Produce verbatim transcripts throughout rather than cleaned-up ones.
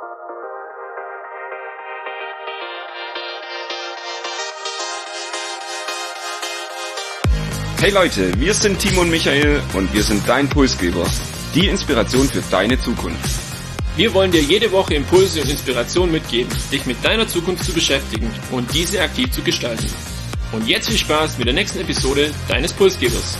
Hey Leute, wir sind Timo und Michael und wir sind dein Pulsgeber, die Inspiration für deine Zukunft. Wir wollen dir jede Woche Impulse und Inspiration mitgeben, dich mit deiner Zukunft zu beschäftigen und diese aktiv zu gestalten. Und jetzt viel Spaß mit der nächsten Episode deines Pulsgebers.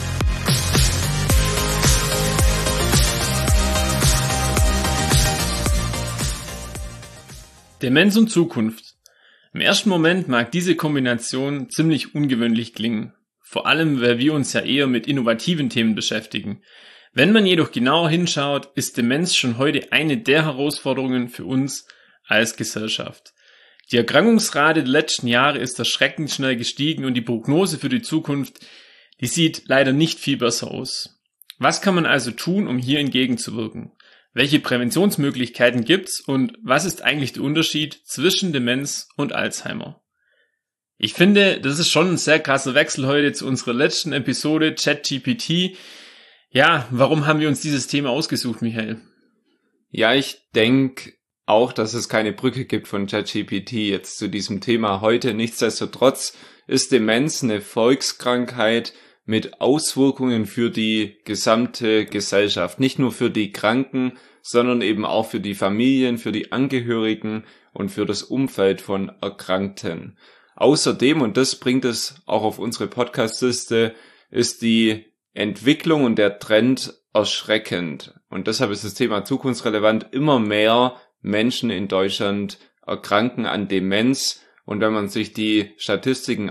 Demenz und Zukunft. Im ersten Moment mag diese Kombination ziemlich ungewöhnlich klingen. Vor allem, weil wir uns ja eher mit innovativen Themen beschäftigen. Wenn man jedoch genauer hinschaut, ist Demenz schon heute eine der Herausforderungen für uns als Gesellschaft. Die Erkrankungsrate der letzten Jahre ist erschreckend schnell gestiegen und die Prognose für die Zukunft, die sieht leider nicht viel besser aus. Was kann man also tun, um hier entgegenzuwirken? Welche Präventionsmöglichkeiten gibt's und was ist eigentlich der Unterschied zwischen Demenz und Alzheimer? Ich finde, das ist schon ein sehr krasser Wechsel heute zu unserer letzten Episode ChatGPT. Ja, warum haben wir uns dieses Thema ausgesucht, Michael? Ja, ich denke auch, dass es keine Brücke gibt von ChatGPT jetzt zu diesem Thema heute. Nichtsdestotrotz ist Demenz eine Volkskrankheit mit Auswirkungen für die gesamte Gesellschaft. Nicht nur für die Kranken, sondern eben auch für die Familien, für die Angehörigen und für das Umfeld von Erkrankten. Außerdem, und das bringt es auch auf unsere Podcast-Liste, ist die Entwicklung und der Trend erschreckend. Und deshalb ist das Thema zukunftsrelevant. Immer mehr Menschen in Deutschland erkranken an Demenz. Und wenn man sich die Statistiken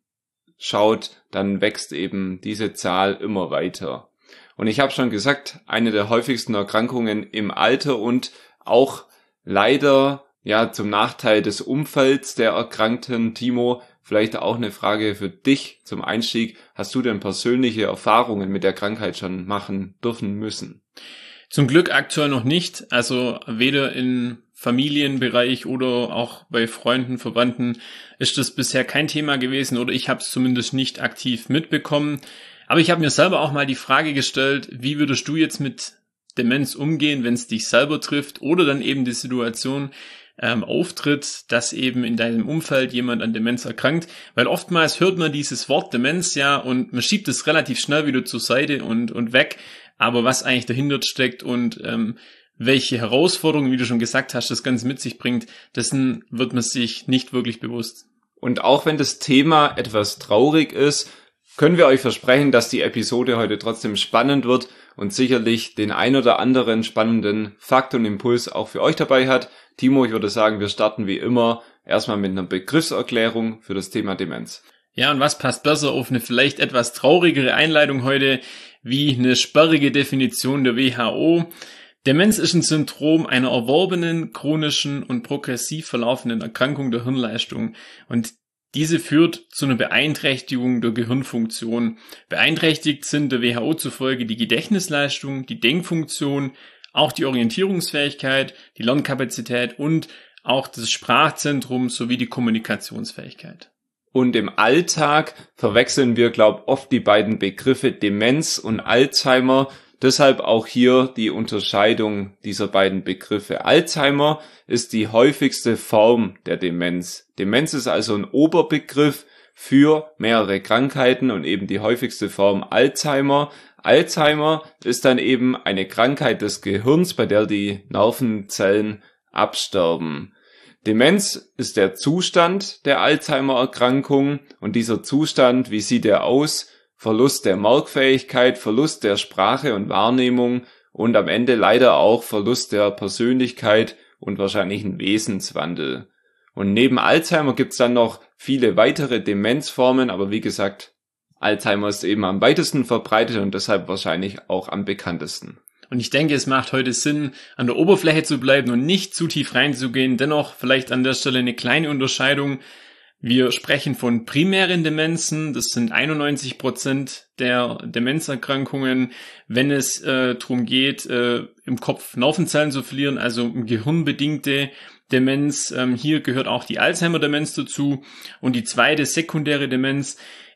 anschaut, dann wächst eben diese Zahl immer weiter. Und ich habe schon gesagt, eine der häufigsten Erkrankungen im Alter und auch leider ja zum Nachteil des Umfelds der Erkrankten. Timo, vielleicht auch eine Frage für dich zum Einstieg. Hast du denn persönliche Erfahrungen mit der Krankheit schon machen dürfen müssen? Zum Glück aktuell noch nicht. Also weder im Familienbereich oder auch bei Freunden, Verwandten ist das bisher kein Thema gewesen oder ich habe es zumindest nicht aktiv mitbekommen. Aber ich habe mir selber auch mal die Frage gestellt, wie würdest du jetzt mit Demenz umgehen, wenn es dich selber trifft oder dann eben die Situation ähm, auftritt, dass eben in deinem Umfeld jemand an Demenz erkrankt, weil oftmals hört man dieses Wort Demenz ja und man schiebt es relativ schnell wieder zur Seite und und weg, aber was eigentlich dahinter steckt und ähm, welche Herausforderungen, wie du schon gesagt hast, das Ganze mit sich bringt, dessen wird man sich nicht wirklich bewusst. Und auch wenn das Thema etwas traurig ist, können wir euch versprechen, dass die Episode heute trotzdem spannend wird und sicherlich den ein oder anderen spannenden Fakt und Impuls auch für euch dabei hat. Timo, ich würde sagen, wir starten wie immer erstmal mit einer Begriffserklärung für das Thema Demenz. Ja, und was passt besser auf eine vielleicht etwas traurigere Einleitung heute, wie eine sperrige Definition der W H O. Demenz ist ein Syndrom einer erworbenen, chronischen und progressiv verlaufenden Erkrankung der Hirnleistung und diese führt zu einer Beeinträchtigung der Gehirnfunktion. Beeinträchtigt sind der W H O zufolge die Gedächtnisleistung, die Denkfunktion, auch die Orientierungsfähigkeit, die Lernkapazität und auch das Sprachzentrum sowie die Kommunikationsfähigkeit. Und im Alltag verwechseln wir, glaube ich, oft die beiden Begriffe Demenz und Alzheimer. Deshalb auch hier die Unterscheidung dieser beiden Begriffe. Alzheimer ist die häufigste Form der Demenz. Demenz ist also ein Oberbegriff für mehrere Krankheiten und eben die häufigste Form Alzheimer. Alzheimer ist dann eben eine Krankheit des Gehirns, bei der die Nervenzellen absterben. Demenz ist der Zustand der Alzheimer-Erkrankung und dieser Zustand, wie sieht er aus? Verlust der Merkfähigkeit, Verlust der Sprache und Wahrnehmung und am Ende leider auch Verlust der Persönlichkeit und wahrscheinlich ein Wesenswandel. Und neben Alzheimer gibt's dann noch viele weitere Demenzformen, aber wie gesagt, Alzheimer ist eben am weitesten verbreitet und deshalb wahrscheinlich auch am bekanntesten. Und ich denke, es macht heute Sinn, an der Oberfläche zu bleiben und nicht zu tief reinzugehen. Dennoch vielleicht an der Stelle eine kleine Unterscheidung. Wir sprechen von primären Demenzen, das sind einundneunzig Prozent der Demenzerkrankungen, wenn es äh, darum geht, äh, im Kopf Nervenzellen zu verlieren, also gehirnbedingte Demenz. Ähm, hier gehört auch die Alzheimer-Demenz dazu. Und die zweite sekundäre Demenz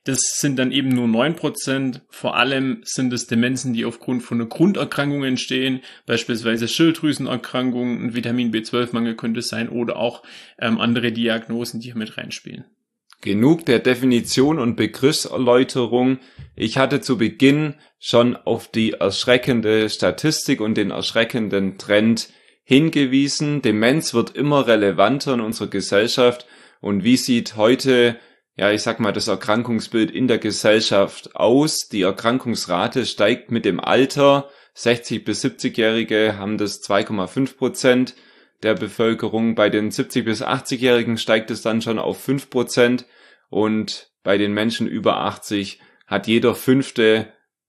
Das sind dann eben nur neun Prozent. Vor allem sind es Demenzen, die aufgrund von einer Grunderkrankung entstehen, beispielsweise Schilddrüsenerkrankungen, ein Vitamin B zwölf Mangel könnte es sein oder auch ähm, andere Diagnosen, die hier mit reinspielen. Genug der Definition und Begriffserläuterung. Ich hatte zu Beginn schon auf die erschreckende Statistik und den erschreckenden Trend hingewiesen. Demenz wird immer relevanter in unserer Gesellschaft. Und wie sieht heute, ja, ich sag mal, das Erkrankungsbild in der Gesellschaft aus? Die Erkrankungsrate steigt mit dem Alter. sechzig- bis siebzigjährige haben das zwei Komma fünf Prozent der Bevölkerung. Bei den siebzig- bis achtzigjährigen steigt es dann schon auf fünf Prozent. Und bei den Menschen über achtzig hat jeder Fünfte,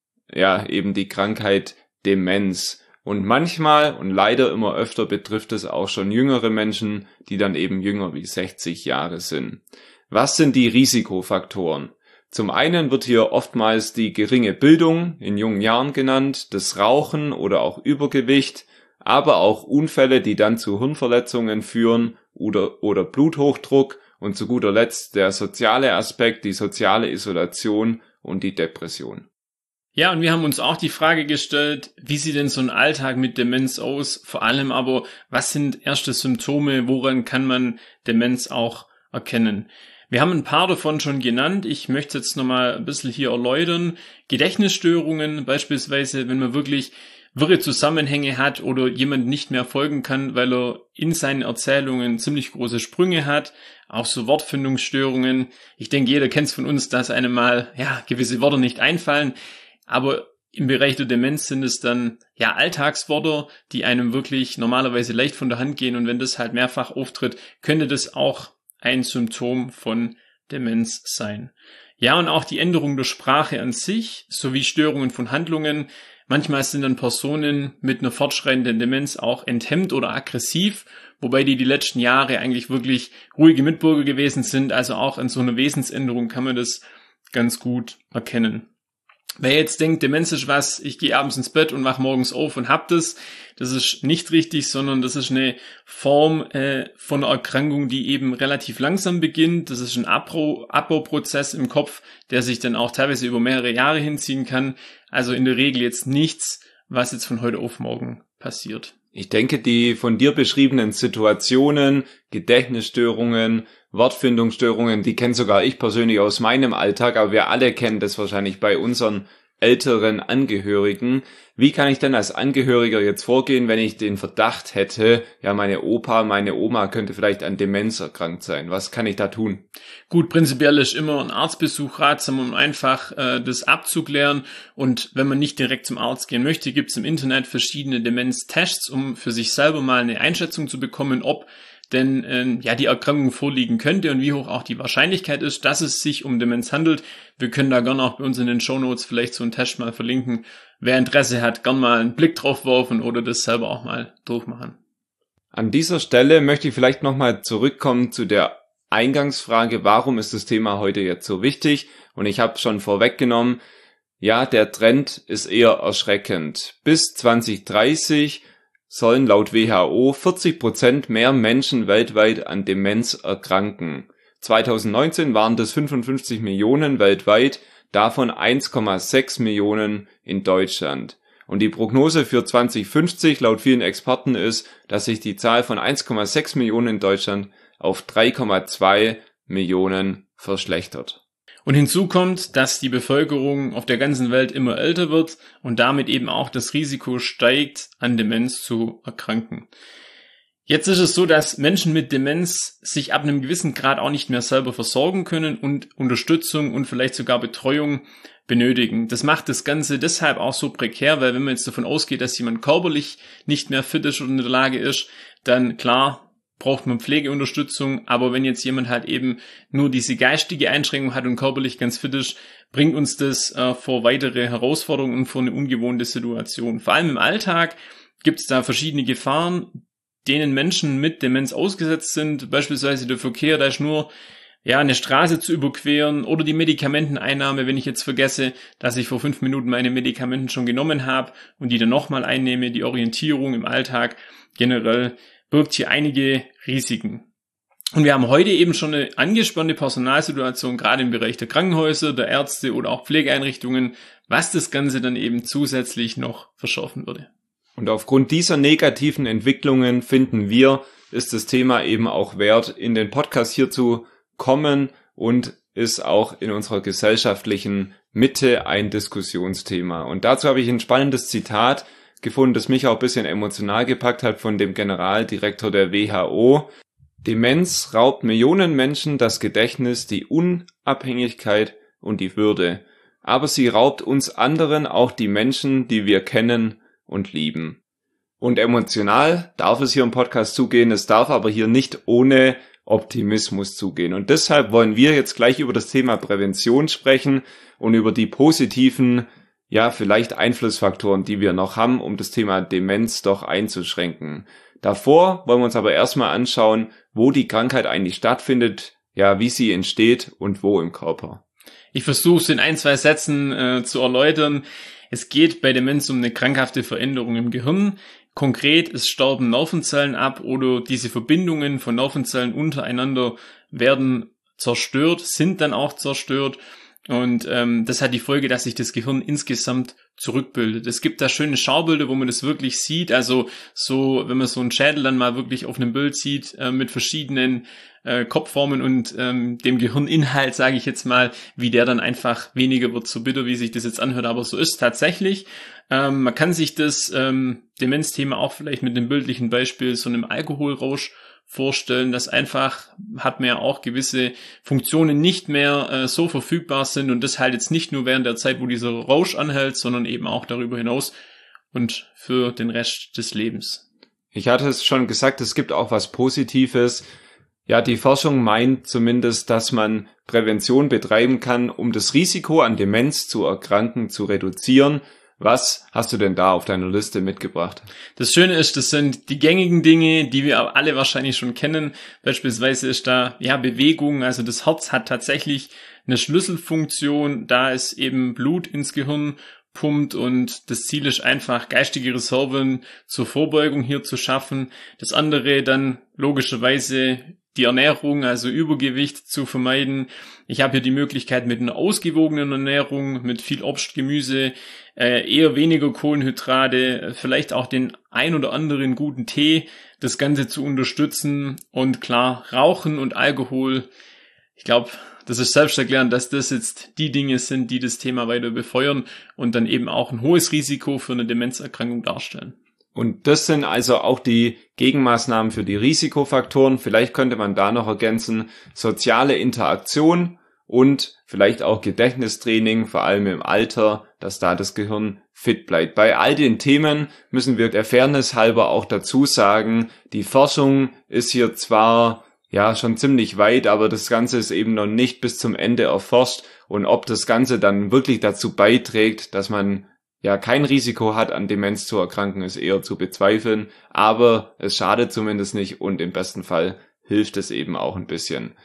ja, eben die Krankheit Demenz. Und manchmal und leider immer öfter betrifft es auch schon jüngere Menschen, die dann eben jünger wie sechzig Jahre sind. Was sind die Risikofaktoren? Zum einen wird hier oftmals die geringe Bildung in jungen Jahren genannt, das Rauchen oder auch Übergewicht, aber auch Unfälle, die dann zu Hirnverletzungen führen oder, oder Bluthochdruck und zu guter Letzt der soziale Aspekt, die soziale Isolation und die Depression. Ja, und wir haben uns auch die Frage gestellt, wie sieht denn so ein Alltag mit Demenz aus? Vor allem aber, was sind erste Symptome? Woran kann man Demenz auch erkennen? Wir haben ein paar davon schon genannt. Ich möchte jetzt nochmal ein bisschen hier erläutern. Gedächtnisstörungen, beispielsweise, wenn man wirklich wirre Zusammenhänge hat oder jemand nicht mehr folgen kann, weil er in seinen Erzählungen ziemlich große Sprünge hat. Auch so Wortfindungsstörungen. Ich denke, jeder kennt es von uns, dass einem mal, ja, gewisse Worte nicht einfallen. Aber im Bereich der Demenz sind es dann ja Alltagsworte, die einem wirklich normalerweise leicht von der Hand gehen. Und wenn das halt mehrfach auftritt, könnte das auch ein Symptom von Demenz sein. Ja, und auch die Änderung der Sprache an sich, sowie Störungen von Handlungen. Manchmal sind dann Personen mit einer fortschreitenden Demenz auch enthemmt oder aggressiv, wobei die die letzten Jahre eigentlich wirklich ruhige Mitbürger gewesen sind. Also auch an so einer Wesensänderung kann man das ganz gut erkennen. Wer jetzt denkt, Demenz ist was, ich gehe abends ins Bett und wach morgens auf und hab das, das ist nicht richtig, sondern das ist eine Form äh, von einer Erkrankung, die eben relativ langsam beginnt. Das ist ein Abbau, Abbauprozess im Kopf, der sich dann auch teilweise über mehrere Jahre hinziehen kann. Also in der Regel jetzt nichts, was jetzt von heute auf morgen passiert. Ich denke, die von dir beschriebenen Situationen, Gedächtnisstörungen, Wortfindungsstörungen, die kenne sogar ich persönlich aus meinem Alltag, aber wir alle kennen das wahrscheinlich bei unseren älteren Angehörigen. Wie kann ich denn als Angehöriger jetzt vorgehen, wenn ich den Verdacht hätte, ja, meine Opa, meine Oma könnte vielleicht an Demenz erkrankt sein? Was kann ich da tun? Gut, prinzipiell ist immer ein Arztbesuch ratsam, um einfach äh, das abzuklären. Und wenn man nicht direkt zum Arzt gehen möchte, gibt es im Internet verschiedene Demenztests, um für sich selber mal eine Einschätzung zu bekommen, ob denn äh, ja die Erkrankung vorliegen könnte und wie hoch auch die Wahrscheinlichkeit ist, dass es sich um Demenz handelt. Wir können da gerne auch bei uns in den Shownotes vielleicht so einen Test mal verlinken. Wer Interesse hat, gern mal einen Blick drauf werfen oder das selber auch mal durchmachen. An dieser Stelle möchte ich vielleicht nochmal zurückkommen zu der Eingangsfrage, warum ist das Thema heute jetzt so wichtig? Und ich habe schon vorweggenommen, ja, der Trend ist eher erschreckend. Bis zwanzig dreißig sollen laut W H O vierzig Prozent mehr Menschen weltweit an Demenz erkranken. zwanzig neunzehn waren das fünfundfünfzig Millionen weltweit, davon eins Komma sechs Millionen in Deutschland. Und die Prognose für zwanzig fünfzig laut vielen Experten ist, dass sich die Zahl von eins Komma sechs Millionen in Deutschland auf drei Komma zwei Millionen verschlechtert. Und hinzu kommt, dass die Bevölkerung auf der ganzen Welt immer älter wird und damit eben auch das Risiko steigt, an Demenz zu erkranken. Jetzt ist es so, dass Menschen mit Demenz sich ab einem gewissen Grad auch nicht mehr selber versorgen können und Unterstützung und vielleicht sogar Betreuung benötigen. Das macht das Ganze deshalb auch so prekär, weil wenn man jetzt davon ausgeht, dass jemand körperlich nicht mehr fit ist oder in der Lage ist, dann klar braucht man Pflegeunterstützung, aber wenn jetzt jemand halt eben nur diese geistige Einschränkung hat und körperlich ganz fit ist, bringt uns das äh, vor weitere Herausforderungen und vor eine ungewohnte Situation. Vor allem im Alltag gibt es da verschiedene Gefahren, denen Menschen mit Demenz ausgesetzt sind, beispielsweise der Verkehr, da ist nur ja eine Straße zu überqueren oder die Medikamenteneinnahme, wenn ich jetzt vergesse, dass ich vor fünf Minuten meine Medikamenten schon genommen habe und die dann nochmal einnehme, die Orientierung im Alltag generell birgt hier einige Risiken. Und wir haben heute eben schon eine angespannte Personalsituation, gerade im Bereich der Krankenhäuser, der Ärzte oder auch Pflegeeinrichtungen, was das Ganze dann eben zusätzlich noch verschärfen würde. Und aufgrund dieser negativen Entwicklungen finden wir, ist das Thema eben auch wert, in den Podcast hier zu kommen und ist auch in unserer gesellschaftlichen Mitte ein Diskussionsthema. Und dazu habe ich ein spannendes Zitat gefunden, das mich auch ein bisschen emotional gepackt hat, von dem Generaldirektor der W H O. Demenz raubt Millionen Menschen das Gedächtnis, die Unabhängigkeit und die Würde. Aber sie raubt uns anderen auch die Menschen, die wir kennen und lieben. Und emotional darf es hier im Podcast zugehen, es darf aber hier nicht ohne Optimismus zugehen. Und deshalb wollen wir jetzt gleich über das Thema Prävention sprechen und über die positiven, ja, vielleicht Einflussfaktoren, die wir noch haben, um das Thema Demenz doch einzuschränken. Davor wollen wir uns aber erstmal anschauen, wo die Krankheit eigentlich stattfindet, ja, wie sie entsteht und wo im Körper. Ich versuche es in ein, zwei Sätzen äh, zu erläutern. Es geht bei Demenz um eine krankhafte Veränderung im Gehirn. Konkret, es sterben Nervenzellen ab oder diese Verbindungen von Nervenzellen untereinander werden zerstört, sind dann auch zerstört. Und ähm, das hat die Folge, dass sich das Gehirn insgesamt zurückbildet. Es gibt da schöne Schaubilder, wo man das wirklich sieht. Also so, wenn man so einen Schädel dann mal wirklich auf einem Bild sieht, äh, mit verschiedenen äh, Kopfformen und ähm, dem Gehirninhalt, sage ich jetzt mal, wie der dann einfach weniger wird, so bitter, wie sich das jetzt anhört. Aber so ist tatsächlich. Ähm, man kann sich das ähm, Demenzthema auch vielleicht mit dem bildlichen Beispiel so einem Alkoholrausch vorstellen, dass einfach, hat man ja auch gewisse Funktionen nicht mehr äh, so verfügbar sind und das halt jetzt nicht nur während der Zeit, wo dieser Rausch anhält, sondern eben auch darüber hinaus und für den Rest des Lebens. Ich hatte es schon gesagt, es gibt auch was Positives. Ja, die Forschung meint zumindest, dass man Prävention betreiben kann, um das Risiko an Demenz zu erkranken zu reduzieren. Was hast du denn da auf deiner Liste mitgebracht? Das Schöne ist, das sind die gängigen Dinge, die wir alle wahrscheinlich schon kennen. Beispielsweise ist da ja Bewegung, also das Herz hat tatsächlich eine Schlüsselfunktion, da es eben Blut ins Gehirn pumpt und das Ziel ist einfach, geistige Reserven zur Vorbeugung hier zu schaffen. Das andere dann logischerweise die Ernährung, also Übergewicht zu vermeiden. Ich habe hier die Möglichkeit mit einer ausgewogenen Ernährung, mit viel Obst, Gemüse, äh, eher weniger Kohlenhydrate, vielleicht auch den ein oder anderen guten Tee, das Ganze zu unterstützen. Und klar, Rauchen und Alkohol, ich glaube, das ist selbsterklärend, dass das jetzt die Dinge sind, die das Thema weiter befeuern und dann eben auch ein hohes Risiko für eine Demenzerkrankung darstellen. Und das sind also auch die Gegenmaßnahmen für die Risikofaktoren. Vielleicht könnte man da noch ergänzen, soziale Interaktion und vielleicht auch Gedächtnistraining, vor allem im Alter, dass da das Gehirn fit bleibt. Bei all den Themen müssen wir der Fairness halber auch dazu sagen, die Forschung ist hier zwar ja schon ziemlich weit, aber das Ganze ist eben noch nicht bis zum Ende erforscht. Und ob das Ganze dann wirklich dazu beiträgt, dass man ja kein Risiko hat, an Demenz zu erkranken, ist eher zu bezweifeln, aber es schadet zumindest nicht und im besten Fall hilft es eben auch ein bisschen.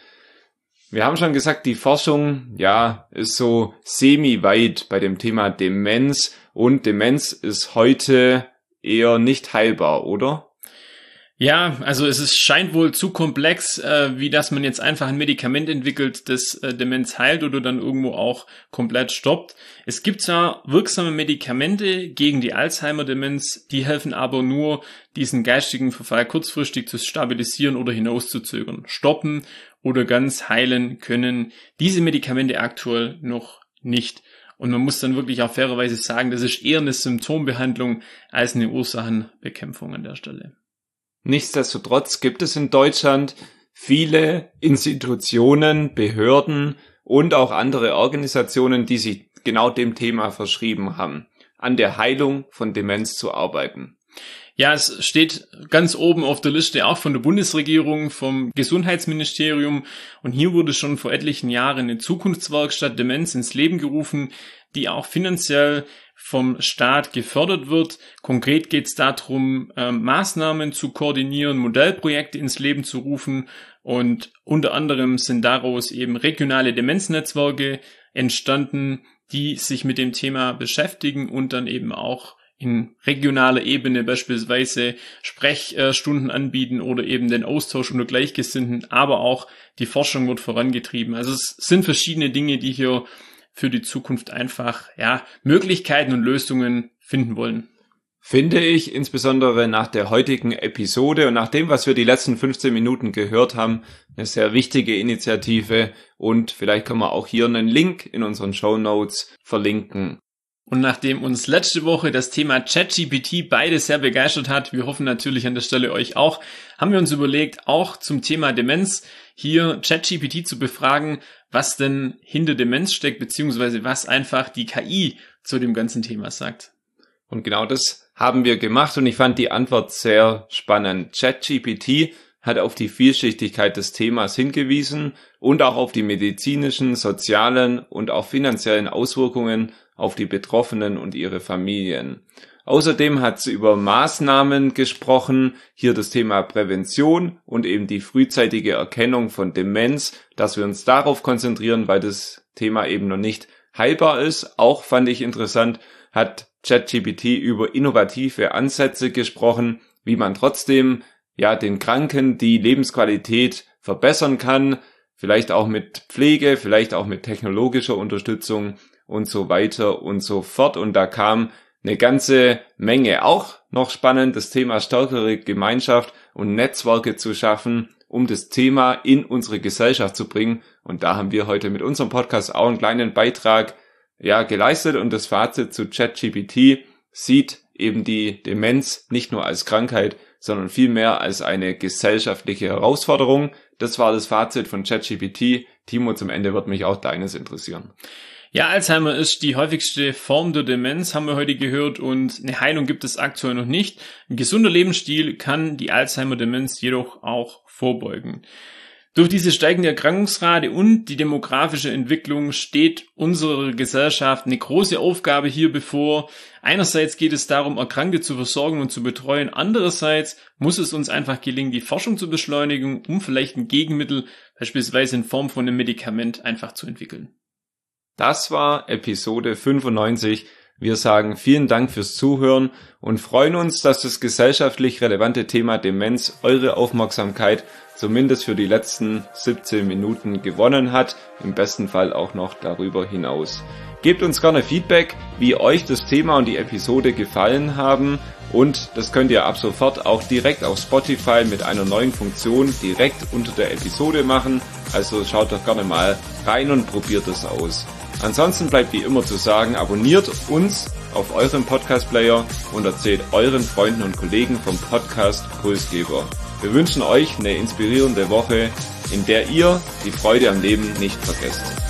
Wir haben schon gesagt, die Forschung, ja, ist so semi-weit bei dem Thema Demenz und Demenz ist heute eher nicht heilbar, oder? Ja, also es ist, scheint wohl zu komplex, äh, wie dass man jetzt einfach ein Medikament entwickelt, das äh, Demenz heilt oder dann irgendwo auch komplett stoppt. Es gibt zwar wirksame Medikamente gegen die Alzheimer-Demenz, die helfen aber nur, diesen geistigen Verfall kurzfristig zu stabilisieren oder hinauszuzögern. Stoppen oder ganz heilen können diese Medikamente aktuell noch nicht. Und man muss dann wirklich auch fairerweise sagen, das ist eher eine Symptombehandlung als eine Ursachenbekämpfung an der Stelle. Nichtsdestotrotz gibt es in Deutschland viele Institutionen, Behörden und auch andere Organisationen, die sich genau dem Thema verschrieben haben, an der Heilung von Demenz zu arbeiten. Ja, es steht ganz oben auf der Liste auch von der Bundesregierung, vom Gesundheitsministerium. Und hier wurde schon vor etlichen Jahren eine Zukunftswerkstatt Demenz ins Leben gerufen, die auch finanziell vom Staat gefördert wird. Konkret geht es darum, äh, Maßnahmen zu koordinieren, Modellprojekte ins Leben zu rufen und unter anderem sind daraus eben regionale Demenznetzwerke entstanden, die sich mit dem Thema beschäftigen und dann eben auch in regionaler Ebene beispielsweise Sprechstunden anbieten oder eben den Austausch unter Gleichgesinnten, aber auch die Forschung wird vorangetrieben. Also es sind verschiedene Dinge, die hier für die Zukunft einfach ja Möglichkeiten und Lösungen finden wollen. Finde ich, insbesondere nach der heutigen Episode und nach dem, was wir die letzten fünfzehn Minuten gehört haben, eine sehr wichtige Initiative, und vielleicht können wir auch hier einen Link in unseren Shownotes verlinken. Und nachdem uns letzte Woche das Thema ChatGPT beide sehr begeistert hat, wir hoffen natürlich an der Stelle euch auch, haben wir uns überlegt, auch zum Thema Demenz hier ChatGPT zu befragen, was denn hinter Demenz steckt, beziehungsweise was einfach die K I zu dem ganzen Thema sagt. Und genau das haben wir gemacht, und ich fand die Antwort sehr spannend. ChatGPT hat auf die Vielschichtigkeit des Themas hingewiesen und auch auf die medizinischen, sozialen und auch finanziellen Auswirkungen auf die Betroffenen und ihre Familien. Außerdem hat sie über Maßnahmen gesprochen, hier das Thema Prävention und eben die frühzeitige Erkennung von Demenz, dass wir uns darauf konzentrieren, weil das Thema eben noch nicht heilbar ist. Auch fand ich interessant, hat ChatGPT über innovative Ansätze gesprochen, wie man trotzdem ja den Kranken die Lebensqualität verbessern kann, vielleicht auch mit Pflege, vielleicht auch mit technologischer Unterstützung und so weiter und so fort. Und da kam eine ganze Menge. Auch noch spannend, das Thema stärkere Gemeinschaft und Netzwerke zu schaffen, um das Thema in unsere Gesellschaft zu bringen. Und da haben wir heute mit unserem Podcast auch einen kleinen Beitrag ja geleistet, und das Fazit zu ChatGPT sieht eben die Demenz nicht nur als Krankheit, sondern vielmehr als eine gesellschaftliche Herausforderung. Das war das Fazit von ChatGPT. Timo, zum Ende wird mich auch deines interessieren. Ja, Alzheimer ist die häufigste Form der Demenz, haben wir heute gehört, und eine Heilung gibt es aktuell noch nicht. Ein gesunder Lebensstil kann die Alzheimer-Demenz jedoch auch vorbeugen. Durch diese steigende Erkrankungsrate und die demografische Entwicklung steht unserer Gesellschaft eine große Aufgabe hier bevor. Einerseits geht es darum, Erkrankte zu versorgen und zu betreuen. Andererseits muss es uns einfach gelingen, die Forschung zu beschleunigen, um vielleicht ein Gegenmittel, beispielsweise in Form von einem Medikament, einfach zu entwickeln. Das war Episode fünfundneunzig. Wir sagen vielen Dank fürs Zuhören und freuen uns, dass das gesellschaftlich relevante Thema Demenz eure Aufmerksamkeit zumindest für die letzten siebzehn Minuten gewonnen hat, im besten Fall auch noch darüber hinaus. Gebt uns gerne Feedback, wie euch das Thema und die Episode gefallen haben, und das könnt ihr ab sofort auch direkt auf Spotify mit einer neuen Funktion direkt unter der Episode machen, also schaut doch gerne mal rein und probiert es aus. Ansonsten bleibt wie immer zu sagen, abonniert uns auf eurem Podcast-Player und erzählt euren Freunden und Kollegen vom Podcast Pulsgeber. Wir wünschen euch eine inspirierende Woche, in der ihr die Freude am Leben nicht vergesst.